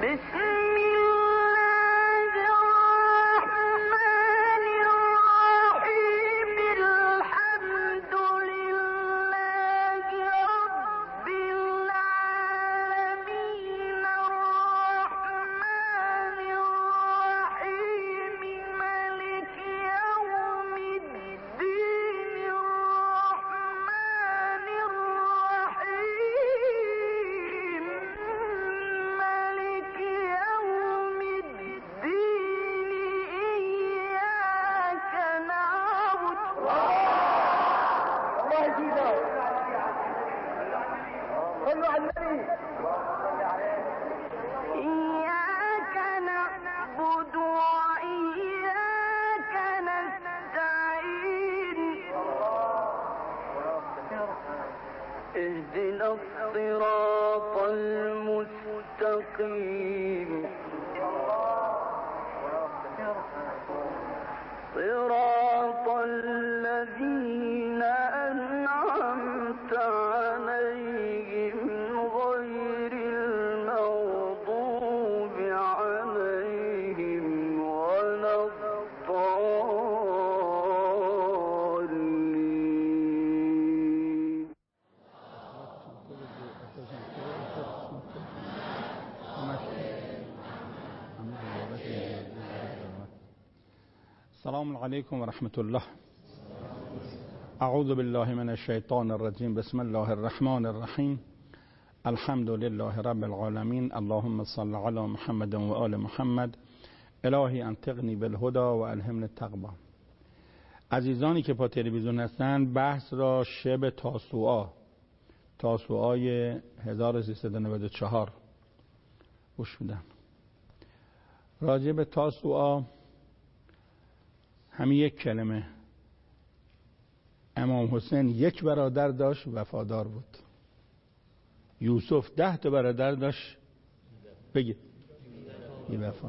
اهدنا الصراط المستقيم صراط الذين أنعمت عليهم غير المغضوب عليهم ولا الضالين. السلام علیکم و رحمت الله. اعوذ بالله من الشیطان الرجیم. بسم الله الرحمن الرحیم. الحمد لله رب العالمین. اللهم صل علی محمد و آل محمد. الهی انطقنی بالهدى و الهمنی التقوی. عزیزانی که با تلویزیون هستند، بحث را شب تاسوعای 1394 گوش میدن. راجع به تاسوعا همین یک کلمه. امام حسین یک برادر داشت، وفادار بود. یوسف 10 تا برادر داشت، بگید بی وفا.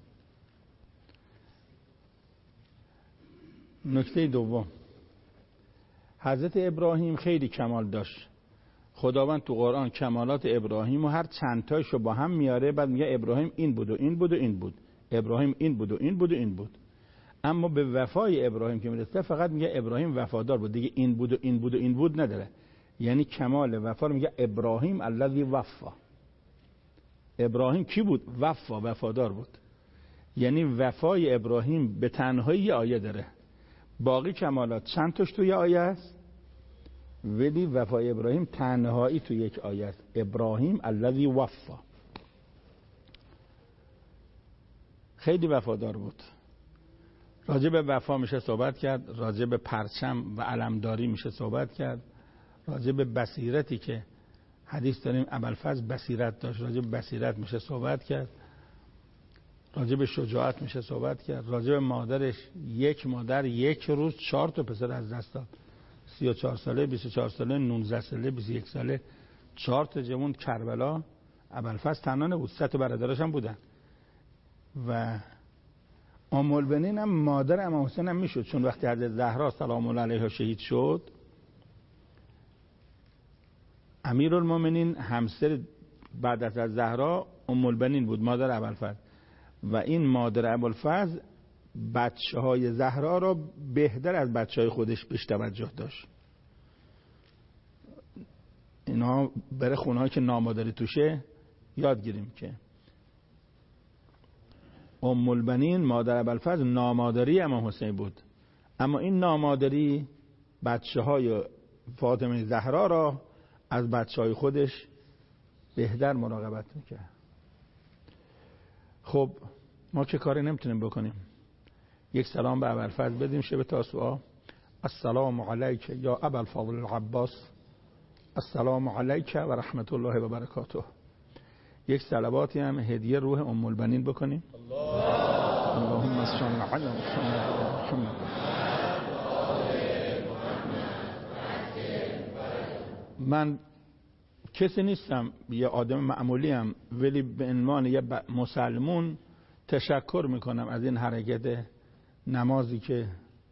نکته دوم، حضرت ابراهیم خیلی کمال داشت. خداوند تو قرآن کمالات ابراهیم و هر چند تایشو با هم میاره، بعد میگه ابراهیم این بود و این بود و این بود، ابراهیم این بود و این بود و این بود. اما به وفای ابراهیم که میرسه فقط میگه ابراهیم وفادار بود، دیگه این بود و این بود و این بود نداره. یعنی کمال وفا رو میگه ابراهیم الذی وفا. ابراهیم کی بود؟ وفادار بود. یعنی وفای ابراهیم به تنهایی یه آیه داره، باقی کمالات چند تاش توی آیه است، ولی وفای ابراهیم تنهایی توی یک آیه است. ابراهیم الذی وفا. خیلی وفادار بود. راجع به وفا میشه صحبت کرد، راجع به پرچم و علمداری میشه صحبت کرد، راجع به بصیرتی که حدیث داریم ابوالفضل بصیرت داشت، راجع به بصیرت میشه صحبت کرد، راجع به شجاعت میشه صحبت کرد، راجع به مادرش، یک مادر یک روز 4 تا پسر از دست داد. 34 ساله، 24 ساله، 19 ساله، 21 ساله، 4 تا جوان. کربلا ابوالفضل تنها نبود، 3 تا برادرش هم بودن. و ام البنین هم مادر امام حسین هم میشد، چون وقتی حضرت زهرا سلام الله علیها شهید شد، امیرالمومنین همسر بعد از زهرا ام البنین بود، مادر ابوالفضل. و این مادر ابوالفضل بچه‌های زهرا را بهتر از بچه‌های خودش بهش توجه داشت. اینا برای خونه‌ای که نامادری توشه یاد گیریم که ام البنین مادر ابوالفضل نامادری امام حسین بود، اما این نامادری بچه‌های فاطمه زهرا را از بچه‌های خودش بهتر مراقبت میکرد. خب ما که کاری نمیتونیم بکنیم، یک سلام به ابوالفضل بدیم شب تاسوعا. السلام علیک یا ابوالفضل العباس، السلام علیک و رحمت الله و برکاته. یک صلواتی هم هدیه روح ام البنین بکنیم. اللهم صل علی محمد. من کسی نیستم، یه آدم معمولی ام، ولی به عنوان یه مسلمون تشکر میکنم از این حرکت نمازی که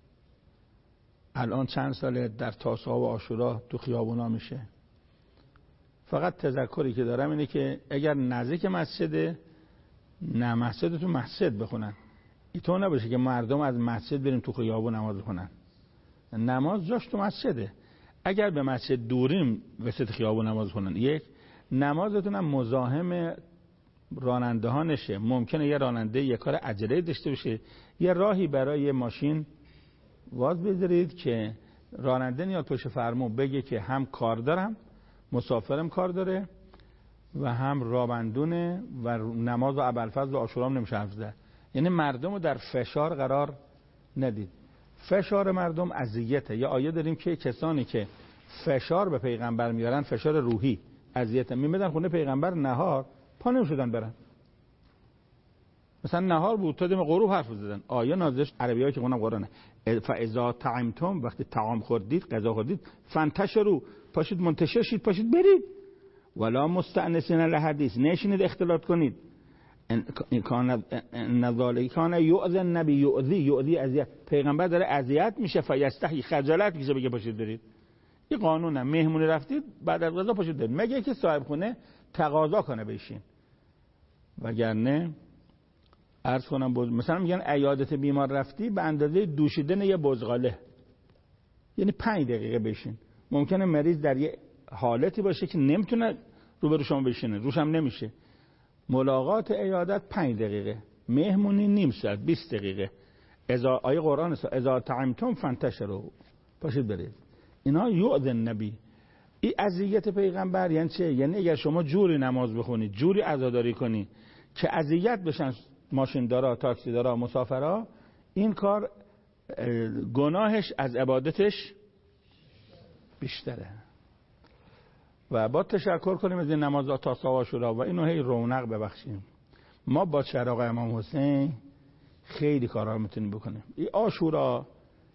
الان چند ساله در تاسوعا و عاشورا تو خیابونا میشه. فقط تذکری که دارم اینه که اگر نزدیک مسجده نه مسجد تو مسجد بخونن. اینطور نباشه که مردم از مسجد بریم تو خیابون نماز بخونن. نماز جاش تو مسجده. اگر به مسجد دوریم وسط خیابون نماز بخونن. یک، نمازتون هم مزاحم راننده ها نشه. ممکنه یه راننده یه کار عجله داشته باشه، یه راهی برای ماشین واز بذارید که راننده نیاد پشت فرمون بگه که هم کار دارم، مسافرم کار داره و هم رابندونه و نماز و ابوالفضل و عاشورا نمیشه حفظ ده. یعنی مردم رو در فشار قرار ندید. فشار مردم اذیته. یه آیه داریم که کسانی که فشار به پیغمبر میارن، فشار روحی، اذیت میمیدن خونه پیغمبر نهار پا نمیشدن برن. مثلا نهار بود تا دم غروب حرف زدن. آیه نازلش عربیایی که اونم قرآنه. فاذا طعمتم، وقتی طعام خوردید، غذا خوردید، فانتشروا، پاشید منتشر شید، پاشید برید. ولا مستأنسین لحدیث، نشینید اختلاط کنید. ان ذالک کان یؤذی النبی، یؤذی اذیت، پیغمبر داره اذیت میشه، فیستحی، خجالت میشه بگه پاشید برید. این قانونه. مهمونی رفتید بعد از غذا پاشید برید، مگه که صاحب خونه تقاضا کنه بشین. وگرنه عرض کنم مثلا میگن عیادت بیمار رفتی به اندازه دوشیدن یه بزغاله، یعنی 5 دقیقه بشین. ممکنه مریض در یه حالتی باشه که نمیتونه روبرو شما بشینه، روش هم نمیشه. ملاقات عیادت 5 دقیقه، مهمونی نیم ساعت، 20 دقیقه. آیه قرآن اذا طعمتم فانتشروا، پاشید برید. اینا یؤذی النبی. این اذیت پیغمبر یعنی چه؟ یعنی اگر شما جوری نماز بخونید، جوری عزاداری کنید که اذیت بشن ماشین دارا، تاکسی دارا، مسافرا، این کار گناهش از عبادتش بیشتره. و با تشکر کنیم از این نماز تاسا و عاشورا و اینو هی رونق ببخشیم. ما با چراغ امام حسین خیلی کارا میتونیم بکنیم. این عاشورا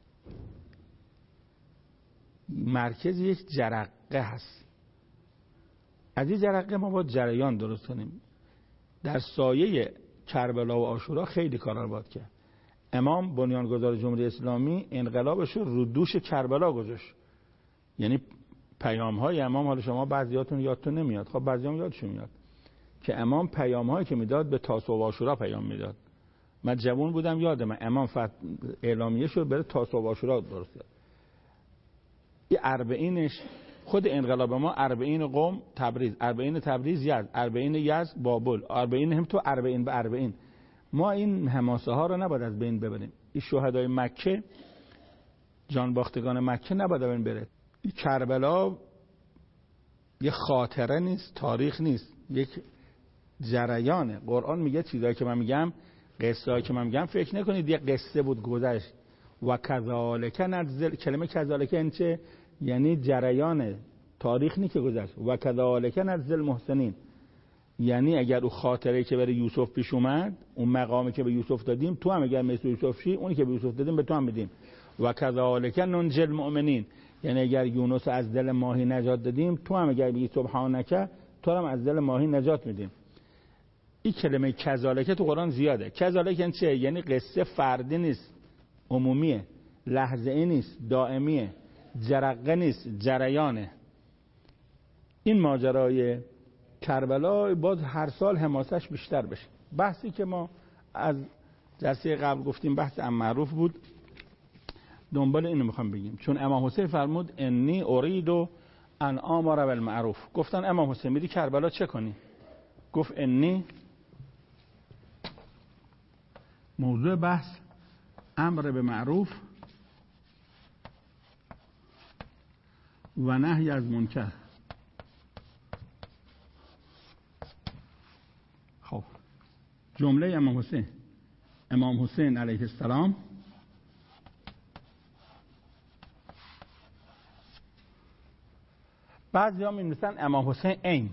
مرکز یک جرقه هست. از این جرقه ما باید جریان درست کنیم. در سایه کربلا و عاشورا خیلی کارا رو باید کرد. امام بنیانگذار جمهوری اسلامی انقلابش رو دوش کربلا گذاشت. یعنی پیام‌های امام، حالا شما بعضیاتون یادتون نمیاد، خب بعضیام یادشون میاد که امام پیام‌هایی که میداد به تاسوع و عاشورا پیام میداد. من جوان بودم یادم امام اعلامیه شد بره تاسوع و عاشورا درست کرد. این 40 خود انقلاب ما 40 قم تبریز، 40 تبریز یزد، 40 یزد بابل، 40 هم تو 40 به 40. ما این حماسه ها رو نباید از بین ببریم. این شهدای مکه، جان باختگان مکه نباید از بین بره. این کربلا یه خاطره نیست، تاریخ نیست، یک جریانه. قرآن میگه چیزایی که من میگم، قصه‌ای که من میگم فکر نکنید یه قصه بود گذشت. و کذالک نجزی، کلمه کذالک این چه؟ یعنی جریان تاریخ نیست که گذشت. و کذالک نجزی المحسنین، یعنی اگر اون خاطره که برای یوسف پیش اومد، اون مقامی که به یوسف دادیم، تو هم اگر مثل یوسف شی، اونی که به یوسف دادیم به تو هم میدیم. و کذالک ننجی المؤمنین، یعنی اگر یونس از دل ماهی نجات دادیم، تو هم اگر بگی سبحانک، تو هم از دل ماهی نجات میدیم. این کلمه کذالک تو قرآن زیاده. کذالک یعنی چه؟ یعنی قصه فردی نیست، عمومیه، لحظه ای نیست، دائمیه، جرقه نیست، جریانه. این ماجرای کربلا باز هر سال حماسش بیشتر بشه. بحثی که ما از جلسه قبل گفتیم بحث معروف بود، دنبال اینو میخوام بگیم. چون امام حسین فرمود انی ارید ان آمر بالمعروف. گفتن امام حسین میری کربلا چه کنی؟ گفت انی، موضوع بحث امر به معروف و نهی از منکر. خب جمله امام حسین علیه السلام بعضی ها می‌نویسن امام حسین عین.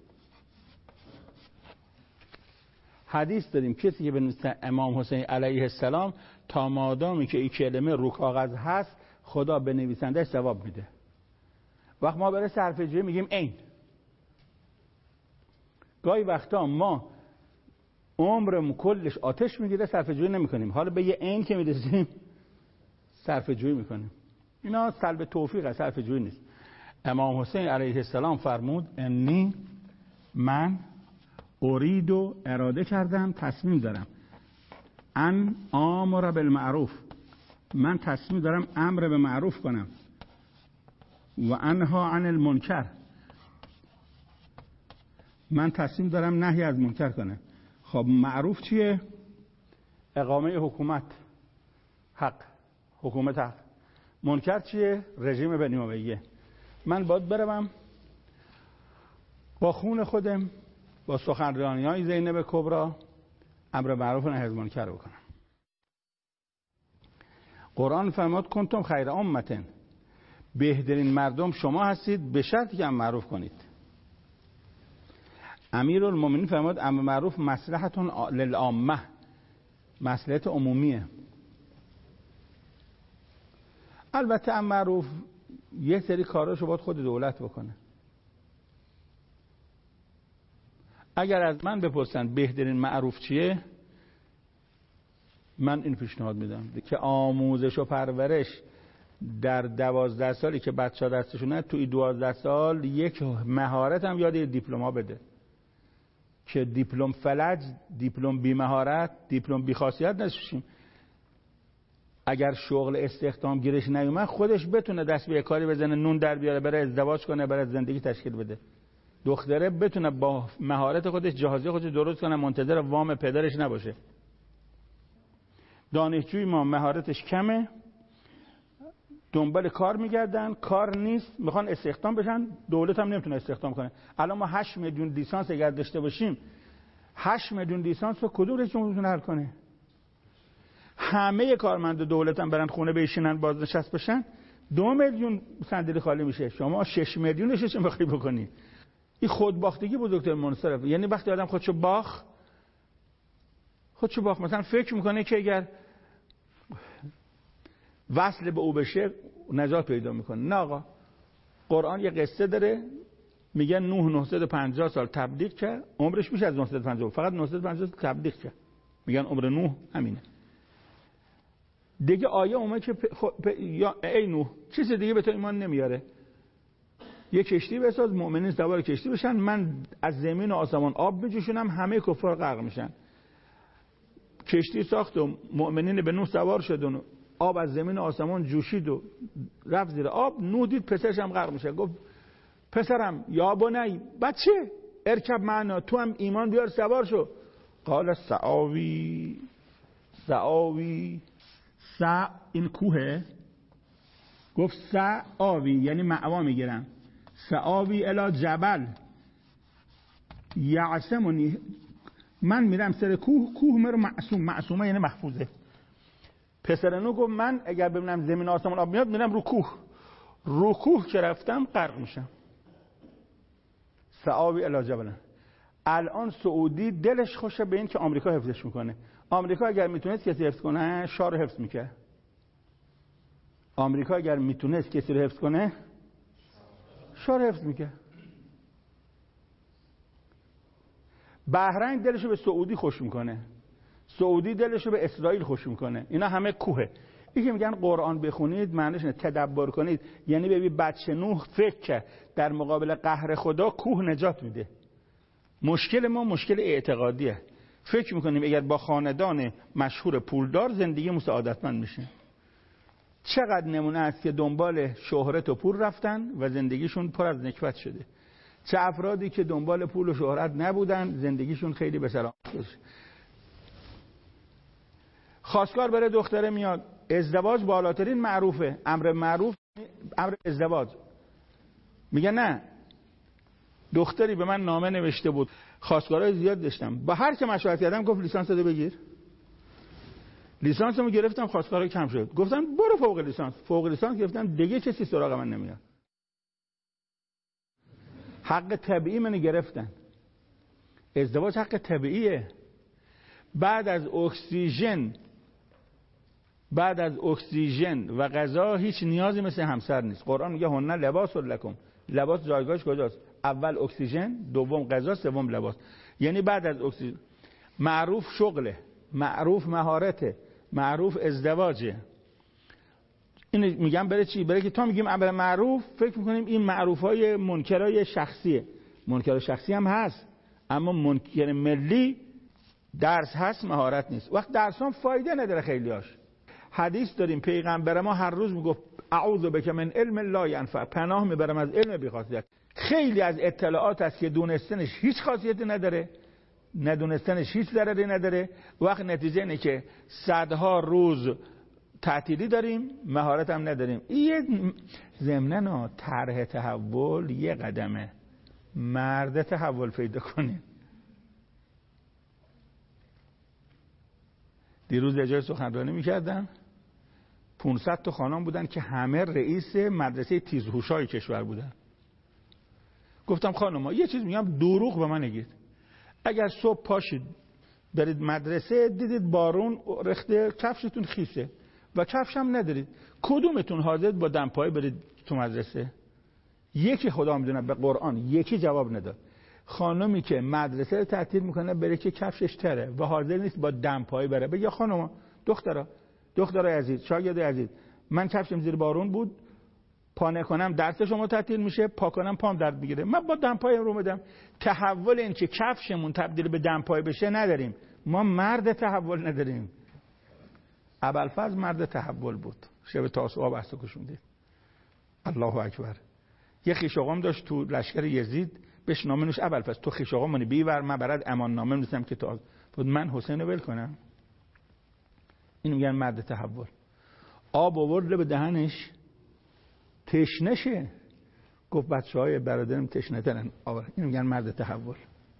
حدیث داریم کسی که بنویسه امام حسین علیه السلام، تا مادامی که این کلمه رو کاغذ هست خدا به نویسنده‌اش ثواب میده. وقت ما برای صرفه‌جویی میگیم عین. گاهی وقتا ما عمرمون کلش آتش میگیره صرفه‌جویی نمی‌کنیم، حالا به یه عین که میرسیم صرفه‌جویی می‌کنیم. اینا سلب توفیق، صرفه‌جویی نیست. امام حسین علیه السلام فرمود انی، من ارید و اراده کردم، تصمیم دارم. ان آمر بالمعروف، من تصمیم دارم امر به معروف کنم. و انها عن المنکر، من تصمیم دارم نهی از منکر کنم. خب معروف چیه؟ اقامه حکومت، حق، حکومت حق. منکر چیه؟ رژیم بنی امیه. من باید بروم با خون خودم، با سخنرانی‌های زینب کبرا امر معروف و نهی از منکر بکنم. قرآن فرمود کنتم خیر امة، بهترین مردم شما هستید به شرطی که امر معروف کنید. امیرالمومنین فرمود امر معروف مصلحت للعامه، مصلحت عمومیه. البته امر معروف یه سری کاراشو باید خود دولت بکنه. اگر از من بپرسن بهترین معروف چیه، من این پیشنهاد میدم که آموزش و پرورش در 12 سالی که بچه‌ها دستشونه، توی 12 سال یک مهارت هم یاد دیپلم‌ها بده که دیپلم فلج، دیپلم بی مهارت، دیپلم بی خاصیت نشیم. اگر شغل استخدام گیرش نیومد خودش بتونه دست به کاری بزنه، نون در بیاره، بره ازدواج کنه، بره زندگی تشکیل بده. دختره بتونه با مهارت خودش جهازی خودش درست کنه، منتظر وام پدرش نباشه. دانشجوی ما مهارتش کمه، دنبال کار میگردن، کار نیست، میخوان استخدام بشن، دولت هم نمیتونه استخدام کنه. الان ما 8 میلیون لیسانس اگر داشته باشیم، 8 میلیون لیسانس رو کدوم رئیس جمهور میتونه حل کنه؟ همه کارمند دولت هم برن خونه بشینن بازنشست بشن، 2 میلیون صندلی خالی میشه. شما 6 میلیونش چه میخوای بکنی؟ این خودباختگی بزرگترین منصرف. یعنی وقتی آدم خودشو باخت، مثلا فکر میکنه که اگر وصل به او بشه نجات پیدا میکنه. نه آقا، قرآن یه قصه داره، میگه نوح 950 سال تبلیغ کرد، عمرش میشه از 950، فقط 950 سال تبلیغ کرد. میگن عمر نوح همینه. دیگه آیه اومد که یا ای نوح چیز دیگه به تو ایمان نمیاره، یه کشتی بساز، مؤمنین سوار کشتی بشن، من از زمین و آسمان آب میجوشونم، همه کفار غرق میشن. کشتی ساخت و مؤمنین به نوح سوار شدن و آب از زمین و آسمان جوشید و رفت زیر آب. نوح دید پسرش هم غرق میشه، گفت پسرم یا بنی، بچه ارکب معنا، تو هم ایمان بیار سوار شو. قال سآوی این کوهه، گفت سآوی یعنی مأوا میگیرم، سآوی الی جبل یعصمنی، من میرم سر کوه مرو معصومه یعنی محفوظه. پسر نوح گفت من اگر ببینم زمین آسمان آب میاد میرم رو کوه که رفتم غرق میشم. سآوی الی جبل. الان سعودی دلش خوشه به این که آمریکا حفظش میکنه. آمریکا اگر میتونست کسی حفظ کنه شاه رو حفظ میکرد. آمریکا اگر میتونست کسی رو حفظ کنه شاه رو حفظ میکرد. بحرین دلشو به سعودی خوش میکنه، سعودی دلشو به اسرائیل خوش میکنه. اینا همه کوهه. این که میگن قرآن بخونید معنیش اینه تدبر کنید، یعنی ببین بچه نوح فکر کرد در مقابل قهر خدا کوه نجات میده. مشکل ما مشکل اعتقادیه. فکر میکنیم اگر با خاندان مشهور پولدار زندگی سعادتمند میشه. چقدر نمونه است که دنبال شهرت و پول رفتن و زندگیشون پر از نکبت شده. چه افرادی که دنبال پول و شهرت نبودن زندگیشون خیلی به سلامت شد. خواستگار بره دختره میاد، ازدواج بالاترین معروفه، امر معروف امر ازدواج. میگه نه، دختری به من نامه نوشته بود، خواستگارای زیاد داشتم، با هر که مشورت کردم گفت لیسانس رو بگیر. لیسانسمو گرفتم، خواستگارا کم شد، گفتم برو فوق لیسانس. فوق لیسانس گرفتم، دیگه کسی سراغ من نمیاد. حق طبیعی منو گرفتن. ازدواج حق طبیعیه. بعد از اکسیژن و غذا هیچ نیازی مثل همسر نیست. قرآن میگه هن لباس لکم. لباس جایگاهش کجاست؟ اول اکسیژن، دوم غذا، سوم لباس. یعنی بعد از اکسیژن معروف شغله، معروف مهارته، معروف ازدواجه. این میگم برای چی؟ برای که تا میگیم امر معروف فکر میکنیم این معروفای منکرای شخصیه. منکر شخصی هم هست، اما منکر ملی درس هست مهارت نیست. وقت درس هم فایده نداره خیلیاش. حدیث داریم پیغمبر ما هر روز میگفت اعوذ بک من علم لا ینفع، پناه میبرم از علم بی خاصیت. خیلی از اطلاعات هست که دونستنش هیچ خاصیتی نداره، ندونستنش هیچ ضرری نداره. وقت نتیجه اینه که صدها روز تعطیلی داریم، مهارت هم نداریم. این ضمناً طرح تحول یه قدمه، مرد تحول پیدا کنیم. دیروز اجازه سخنرانی میکردم، 500 تا خانم بودن که همه رئیس مدرسه تیزهوشای کشور بودن. گفتم خانم‌ها یه چیز میگم، دروغ به من نگید. اگر صبح پاشید برید مدرسه دیدید بارون رخته، کفشتون خیسه و کفش هم ندارید، کدومتون حاضر با دمپایی برید تو مدرسه؟ یکی خدا میدونه به قرآن یکی جواب نداد. خانمی که مدرسه رو تعطیل میکنه بره که کفشش تره و حاضر نیست با دمپایی بره، بگه خانم دخترای عزیز، شاگرد عزیز، من کفشم زیر بارون بود، پا نکنم درس شما تعطیل میشه، پا کنم پام درد میگیره، من با دمپایم رو میدم. تحول این که کفشمون تبدیل به دمپای بشه نداریم. ما مرد تحول نداریم. ابوالفضل مرد تحول بود. شب تاسوعا بحث کشوندید. الله اکبر. یه خویش آقام داشت تو لشکر یزید، بهش نامه نوشت ابوالفضل تو خویش آقامونی بیور، من برات امان نامه می‌نویسم که تو من حسین رو ول کنم. اینو میگن مرد تحول. آب آورد به دهنش تشنه شه، گفت بچه‌های برادرم تشنه ترن آور. اینو میگن مرد تحول.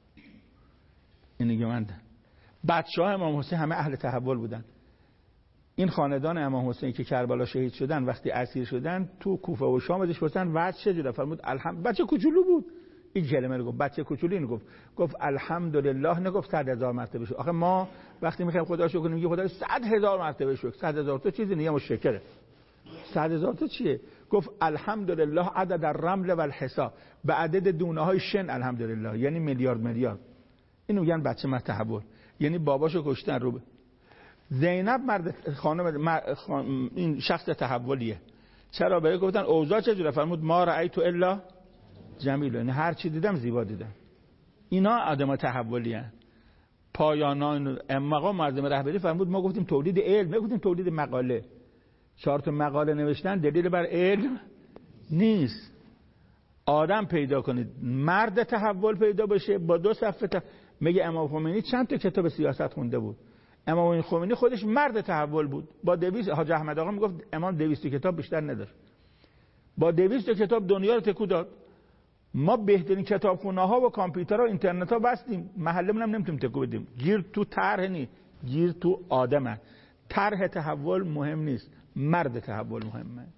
اینو میگن بچه‌های امام حسین همه اهل تحول بودن. این خاندان امام حسین که کربلا شهید شدن وقتی اسیر شدن تو کوفه و شام ازش پرسیدن وضع چجوره؟ فرمود بچه کوچولو بود. این کلمه رو گفت، بچه کوچولو اینو گفت الحمدلله، نگفت 100,000 مرتبه شکر. آخه ما وقتی میخوایم خدا شکر کنیم میگه خدا 100,000 مرتبه شکر. 100,000 تا چیزی نیست، مشکره. 100,000 تا چیه؟ گفت الحمدلله عدد الرمل و الحصا، به عدد دونه های شن الحمدلله، یعنی میلیارد. اینو میگن بچه مرد تحول، یعنی باباشو کشتن رو. زینب مرد خانم این شخص تحولیه. چرا؟ بهش گفتن اوضاع چجوره؟ فرمود ما رأیت الا جمیل، یعنی هر چی دیدم زیبا دیدم. اینا آدم تحولی هستند. پایانان مقام معظم رهبری فرمود ما گفتیم تولید علم، نگفتیم تولید مقاله. 4 تا مقاله نوشتن دلیل بر علم نیست. آدم پیدا کنید مرد تحول پیدا بشه با 2 صفحه میگه امام خمینی چند تا کتاب سیاست خونده بود. امام خمینی خودش مرد تحول بود. با 200 حاج احمد آقا میگفت امام 200 کتاب بیشتر نداشت. با 200 کتاب دنیا رو تکون داد. ما بهترین کتابخونه‌ها و کامپیوترها و اینترنت‌ها بستیم، محلمون هم نمیتونیم تکون بدیم. گیر تو طرح نی، گیر تو آدمه. طرح تحول مهم نیست، مرد تحول مهمه.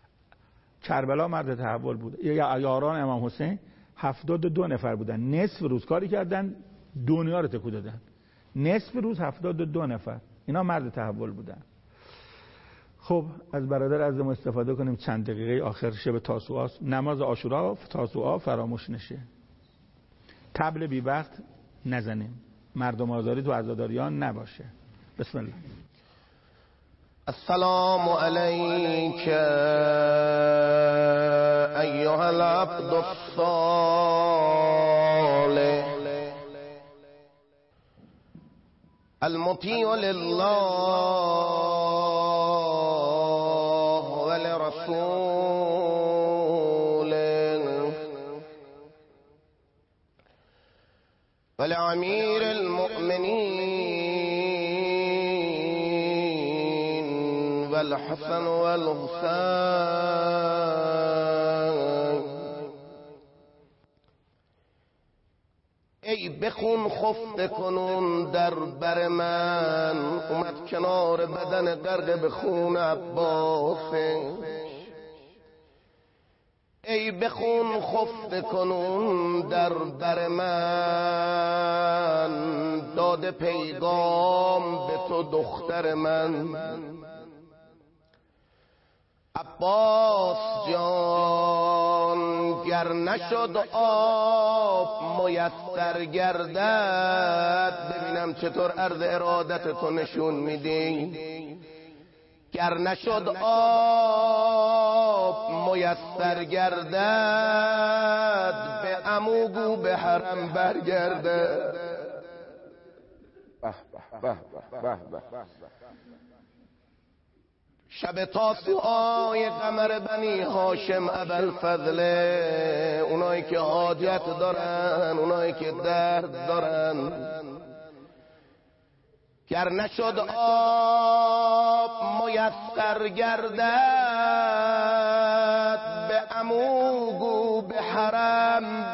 کربلا مرد تحول بود. یاران امام حسین 72 نفر بودن، نصف روز کاری کردن دنیا رو تکون دادن. نصف روز 72 نفر، اینا مرد تحول بودن. خب از برادر عزیزم استفاده کنیم، چند دقیقه آخر شب تاسوعا، نماز عاشورا تاسوعا فراموش نشه. طبل بی وقت نزنیم، مردم آزاری تو عزاداریان نباشه. بسم الله. السلام علیک ایها العبد الصالح المطیع لله ولرسوله ولامیر المؤمنین والحسن والحسین. ای بخون خفته کنون در بر من، اومد کنار بدن غرق به خون عباس. ای بخون خفته کنون در بر من، داده پیغام به تو دختر من. عباس جان گر نشد آب میسر گردد، ببینم چطور عرض ارادت تو نشون میدی. گر نشد آب میسر گردد به عموگو به حرم برگردد. شب تاسوعای قمر بنی هاشم ابوالفضل، اونایی که حاجت دارن، اونایی که درد دارن، گر نشد آب میسر گردد به عموگو به حرم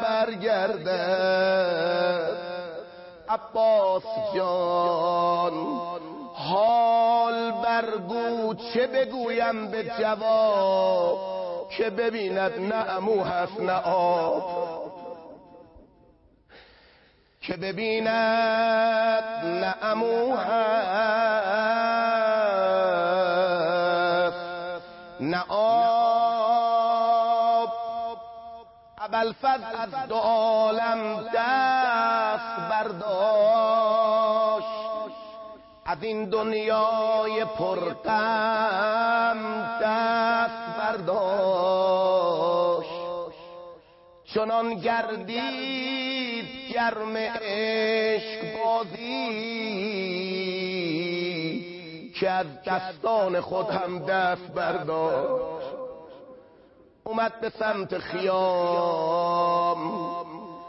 برگردد. عباس جان حال برگو چه بگویم به جواب، که ببیند نه عمو هست نه آب، که ببیند نه عمو هست نه آب. ابوالفضل از دو عالم دست برداشت، از این دنیای پرغم دست برداشت. چنان گردید گرم عشق بازی که از دستان خود هم دست برداشت. اومد به سمت خیام،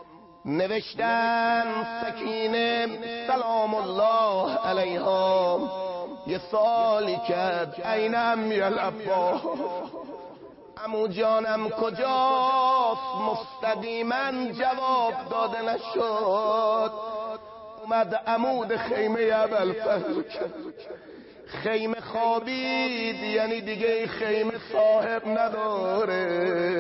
نوشتن سکینه سلام الله علیها یه سوالی کرد، این امی العباس، عمو جانم کجاست؟ مستقیما جواب داده نشد. اومد عمود خیمه ابوالفضل، خیمه خوابید، یعنی دیگه خیمه صاحب نداره.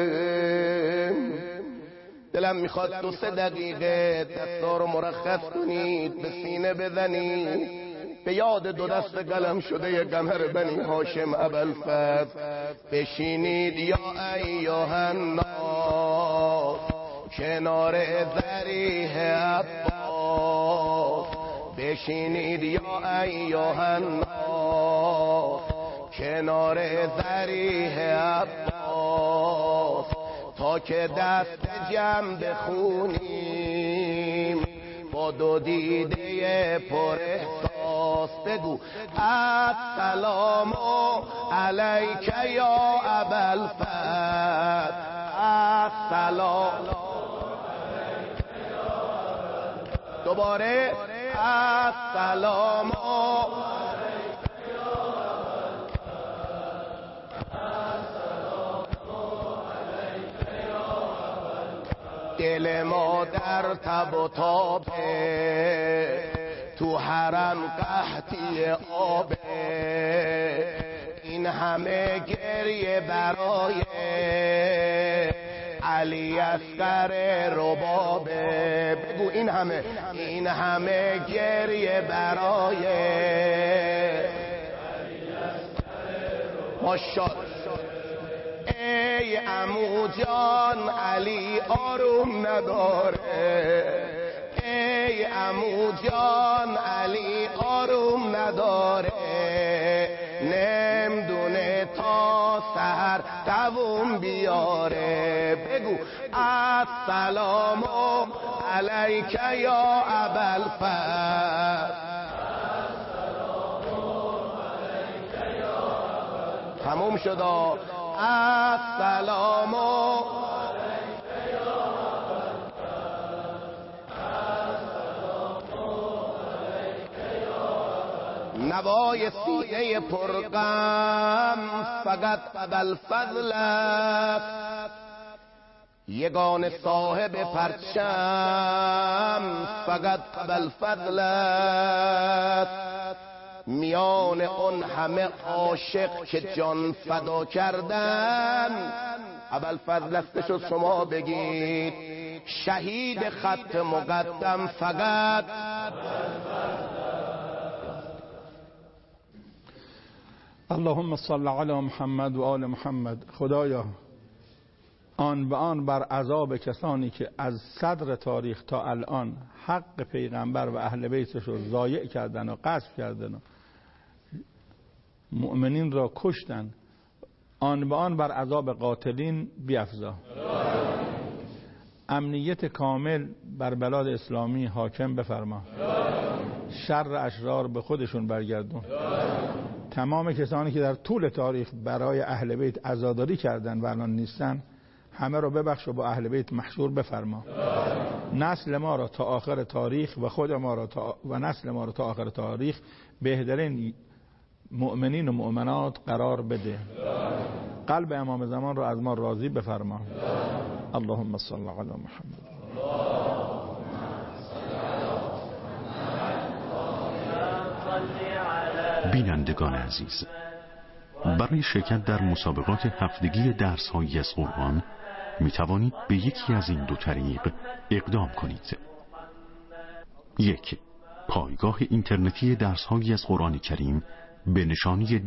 دلم میخواد 2-3 دقیقه دستا رو مرخص کنید، به سینه بزنید، به یاد 2 دست قلم شده قمر بنی هاشم ابوالفضل بشینید یا ایها الناس کنار ذریح عباس. بشینید یا ایها الناس کنار ذریح عباس، تا که دست جمع بخونیم با 2 دیده پر احساس. بگو السلام علیک یا ابوالفضل، السلام دوباره السلام دل ما در تب و تابه، تو حرم قحطی آبه، این همه گریه برای علی اصغر ربابه. بگو این همه گریه برای ماشاءالله. ای عمو جان علی آروم نداره، ای عمو جان علی آروم نداره، نمیدونه تا سحر دووم بیاره. بگو السلام علیک یا ابوالفضل، تموم شد. السلام نوای سینه پرغم فقط ابوالفضل است، یگان صاحب پرچم فقط ابوالفضل است. میان اون همه عاشق که جان فدا کردن، ابوالفضل استشو شما بگید شهید خط مقدم فقط. اللهم صل علی محمد و آل محمد. خدایا آن به آن بر عذاب کسانی که از صدر تاریخ تا الان حق پیغمبر و اهل بیتش رو ضایع کردن و غصب کردن و مؤمنین را کشتن، آن به آن بر عذاب قاتلین بیفزا. امنیت کامل بر بلاد اسلامی حاکم بفرما. شر اشرار به خودشون برگردون. تمام کسانی که در طول تاریخ برای اهل بیت عزاداری کردن و الان نیستن، همه رو ببخش و با اهل بیت محشور بفرما. نسل ما را تا آخر تاریخ و خود ما را و نسل ما را تا آخر تاریخ بهترین مؤمنین و مؤمنات قرار بده. قلب امام زمان را از ما راضی بفرما. اللهم صل علی محمد. بینندگان عزیز، برای شرکت در مسابقات هفتگی درس‌هایی از قرآن می توانید به یکی از این دو طریق اقدام کنید. 1. پایگاه اینترنتی درس‌هایی از قرآن کریم به نشانی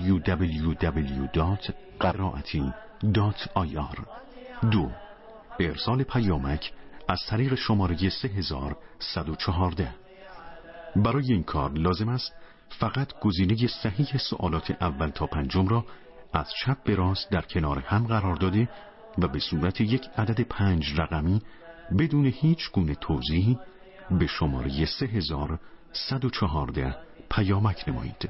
www.qaraati.ir. 2. ارسال پیامک از طریق شماره 3114. برای این کار لازم است فقط گزینه صحیح سوالات اول تا پنجم را از چپ به راست در کنار هم قرار داده و به صورت یک عدد 5 رقمی بدون هیچ گونه توضیحی به شماره 3114 پیامک نمایید.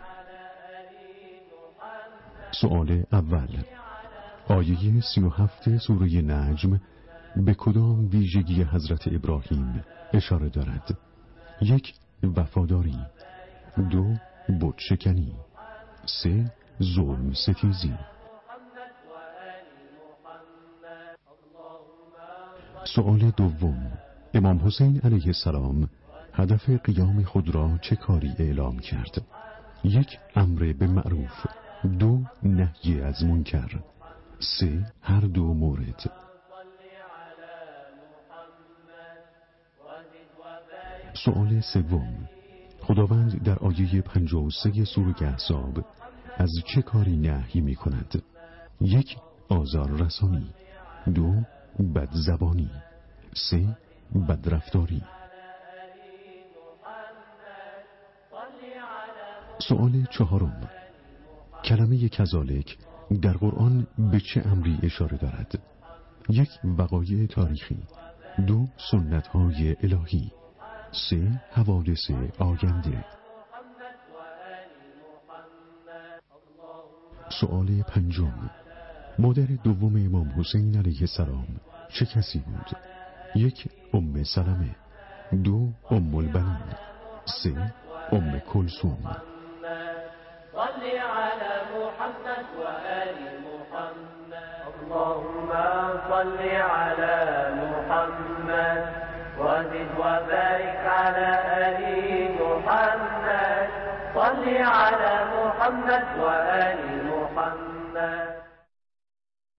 سوال اول: آیه 37 سوره نجم به کدام ویژگی حضرت ابراهیم اشاره دارد؟ 1. وفاداری. 2. بت شکنی. 3. ظلم ستیزی. سوال دوم: امام حسین علیه السلام هدف قیام خود را چه کاری اعلام کرد؟ 1. امر به معروف. 2. نهی از منکر. 3. هر دو مورد. سوال سوم: خداوند در آیه 53 سوره احزاب از چه کاری نهی می کند؟ 1. آزار رسانی. 2. بدزبانی. 3. بدرفتاری. سوال چهارم: کلمه کذالک در قرآن به چه امری اشاره دارد؟ 1. وقایع تاریخی. 2. سنت‌های الهی. 3. حوادث آینده. سوال پنجم: مادر دوم امام حسین علیه السلام چه کسی بود؟ 1. ام سلمه. 2. ام البنین. 3. ام کلثوم. اللهم صل على محمد وزد وبارك على آل محمد. صل على محمد وآل محمد.